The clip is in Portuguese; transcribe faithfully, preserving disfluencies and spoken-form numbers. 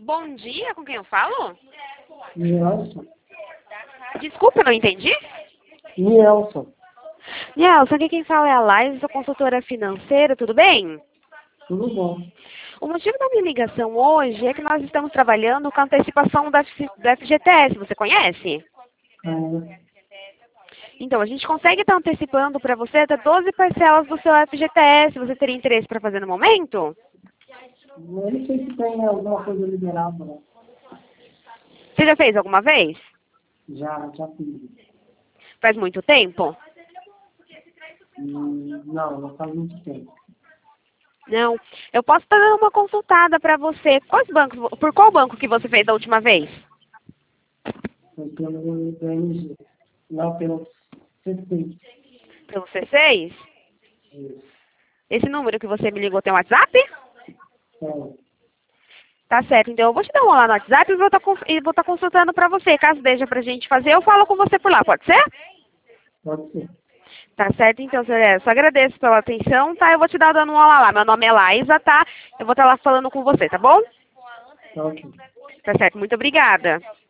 Bom dia, com quem eu falo? Nielson. Desculpa, não entendi. Nielson. Nielson, aqui quem fala é a Laís, sou consultora financeira, tudo bem? Tudo bom. O motivo da minha ligação hoje é que nós estamos trabalhando com a antecipação da do F G T S, você conhece? É, Então, a gente consegue estar antecipando para você até doze parcelas do seu F G T S. Você teria interesse para fazer no momento? eu não sei se tem alguma coisa liberada, né? Você já fez alguma vez? Já, já fiz. Faz muito tempo? Hum, não, não faz muito tempo. Não. Eu posso estar dando uma consultada para você. Quais bancos, por qual banco que você fez da última vez? Foi pelo P N G. Não, pelo C C. Pelo C seis? Isso. Esse número que você me ligou tem um WhatsApp? É, Tá certo, então eu vou te dar um lá no WhatsApp e vou estar e vou estar consultando para você. Caso deixe pra gente fazer, eu falo com você por lá, pode ser? pode ser. Tá certo, então, senhor. Eu só agradeço pela atenção, tá? Eu vou te dar dando um olá lá. Meu nome é Laísa, tá? Eu vou estar lá falando com você, tá bom? Tá ok. Tá certo, muito obrigada.